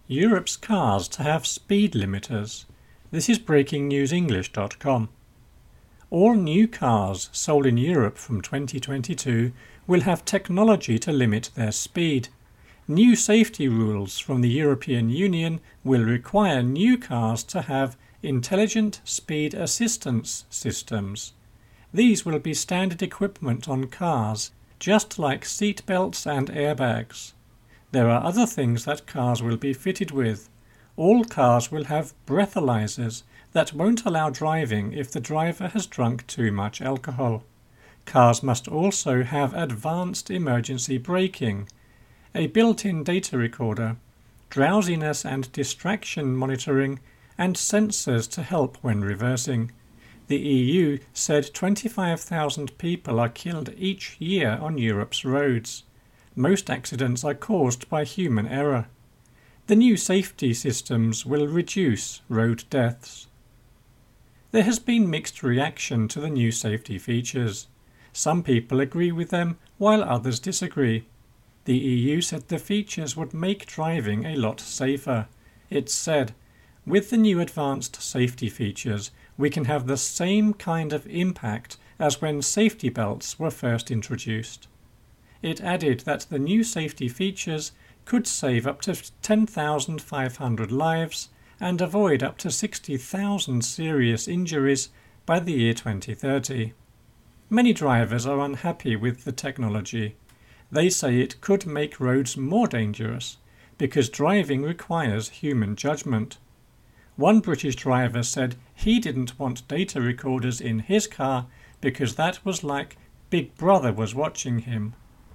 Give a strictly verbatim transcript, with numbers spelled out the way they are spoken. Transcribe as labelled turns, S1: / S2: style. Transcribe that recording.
S1: Europe's cars to have speed limiters. This is breaking news english dot com. All new cars sold in Europe from twenty twenty-two will have technology to limit their speed. New safety rules from the European Union will require new cars to have intelligent speed assistance systems. These will be standard equipment on cars, just like seat belts and airbags. There are other things that cars will be fitted with. All cars will have breathalyzers that won't allow driving if the driver has drunk too much alcohol. Cars must also have advanced emergency braking, a built-in data recorder, drowsiness and distraction monitoring, and sensors to help when reversing. The E U said twenty-five thousand people are killed each year on Europe's roads. Most accidents are caused by human error. The new safety systems will reduce road deaths. There has been mixed reaction to the new safety features. Some people agree with them, while others disagree. The E U said the features would make driving a lot safer. It said, "With the new advanced safety features, we can have the same kind of impact as when safety belts were first introduced." It added that the new safety features could save up to ten thousand five hundred lives and avoid up to sixty thousand serious injuries by the year twenty thirty. Many drivers are unhappy with the technology. They say it could make roads more dangerous because driving requires human judgment. One British driver said he didn't want data recorders in his car because that was like Big Brother was watching him.